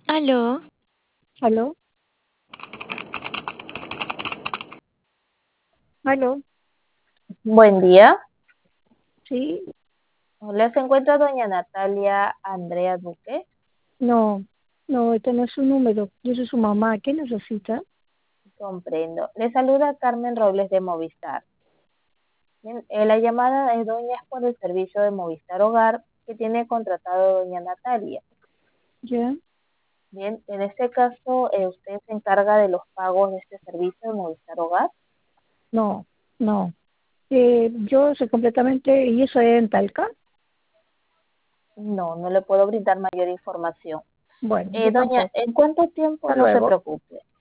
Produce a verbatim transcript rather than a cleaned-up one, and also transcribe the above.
Aló, ¿Aló? ¿Aló? buen día. Sí, Hola, se encuentra doña Natalia Andrea Duque. no, no, este no es su número. Yo soy su mamá. ¿Qué necesita? Comprendo. Le saluda Carmen Robles de Movistar. Bien, eh, la llamada de doña es por el servicio de Movistar Hogar que tiene contratado doña Natalia. ¿Ya? Bien, en este caso, eh, usted se encarga de los pagos de este servicio de Movistar Hogar. No, no. Eh, yo soy completamente, y eso es en Talca. No, no le puedo brindar mayor información. Bueno, Eh, yo doña, tampoco. ¿en cuánto tiempo? Hasta No se luego. preocupe.